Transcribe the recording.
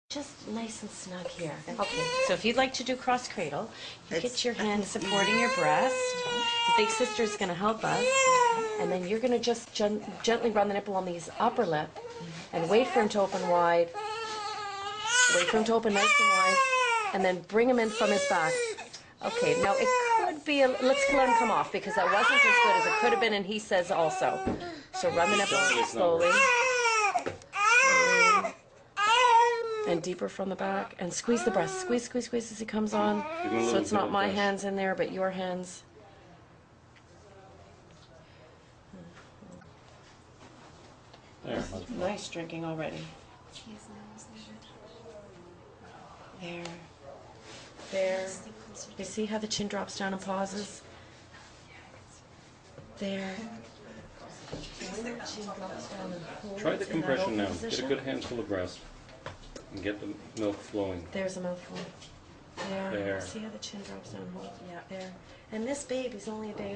Just nice and snug here. Okay, so if you'd like to do cross cradle, you get your hand supporting your breast. The big sister's going to help us. And then you're going to just gently run the nipple on these upper lip and wait for him to open wide. Wait for him to open nice and wide. And then bring him in from his back. Okay, now it could be, let's let him come off because that wasn't as good as it could have been, and he says also. So run the nipple slowly. And deeper from the back, and squeeze the breast. Squeeze, squeeze, squeeze as he comes on. So it's not my hands in there, but your hands. There. Nice drinking already. There. There. You see how the chin drops down and pauses? There. Try the compression now. Get a good handful of breast. And get the milk flowing. There's a mouthful. There. There. See how the chin drops down? Hold. Yeah. There. And this baby's only a day